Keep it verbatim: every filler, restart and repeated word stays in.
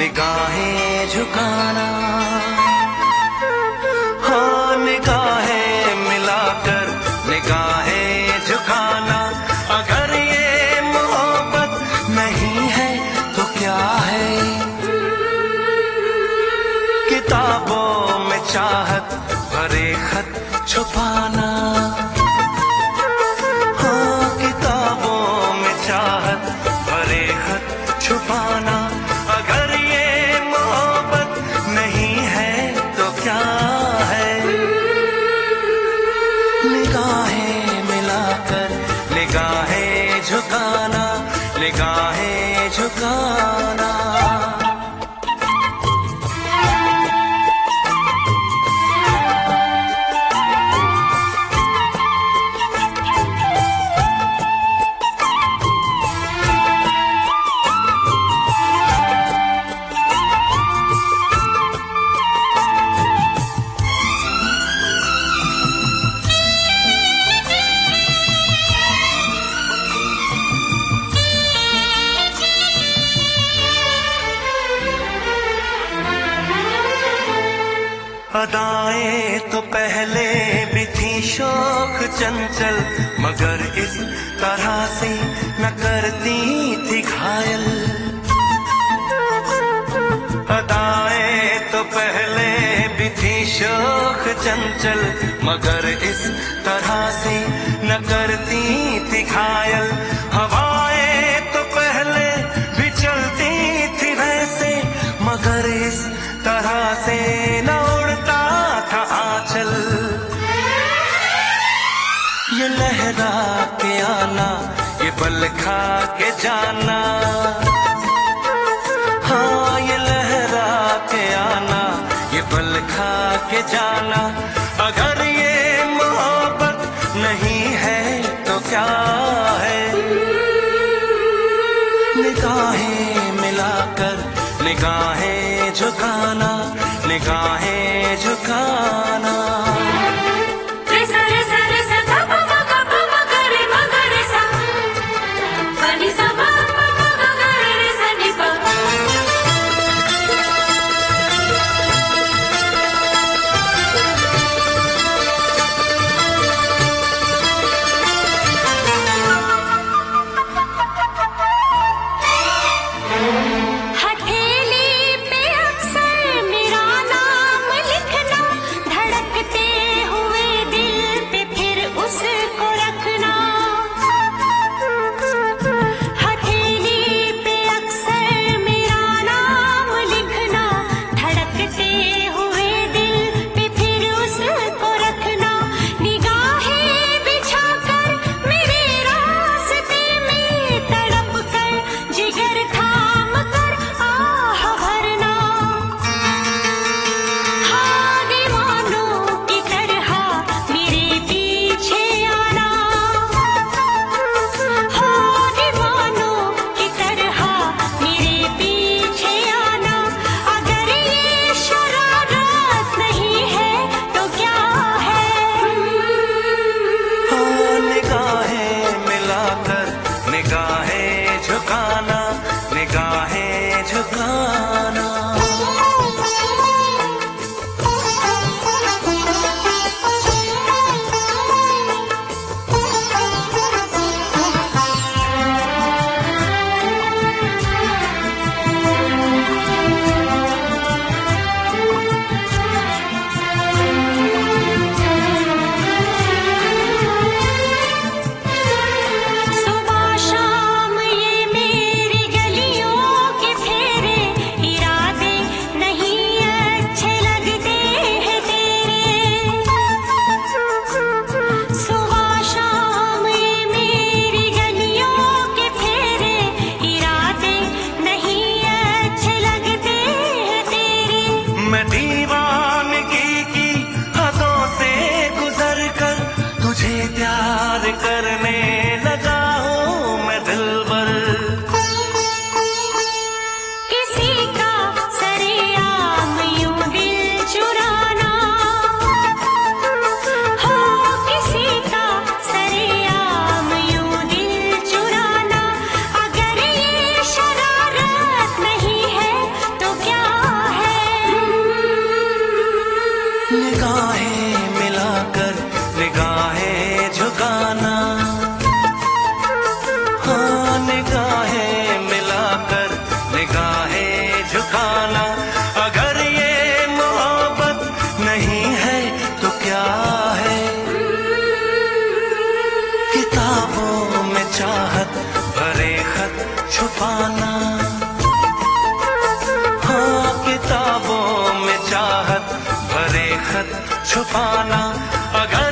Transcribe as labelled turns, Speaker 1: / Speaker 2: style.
Speaker 1: निगाहें झुकाना, हाँ निगाहें मिलाकर निगाहें झुकाना। अगर ये मोहब्बत नहीं है तो क्या है? किताबों में चाहत भरे खत छुपाना, हाँ किताबों में चाहत भरे खत छुपाना। अगर ये मोहब्बत नहीं है तो क्या है? निगाहें मिलाकर निगाहें झुकाना, निगाहें झुकाना। अदाएं तो पहले भी थी शौक चंचल, मगर इस तरह से न करती थी घायल। अदाएं तो पहले भी थी शौक चंचल, मगर इस तरह से न करती थी घायल। हवाएं तो पहले भी चलती थी वैसे, मगर इस तरह से न उड़ता था आंचल। ये लहरा के आना, ये बल खा के जाना, हाँ ये लहरा के आना, ये बल खा के जाना। अगर ये मोहब्बत नहीं है तो क्या है? निगाहें मिलाकर निगाहें झुकाना, निगाहें झुकाना।
Speaker 2: सुबह शाम ये मेरे
Speaker 1: निगाहें मिलाकर निगाहें झुकाना। अगर ये मोहब्बत नहीं है तो क्या है? किताबों में चाहत भरे खत छुपाना, हाँ किताबों में चाहत भरे खत छुपाना। अगर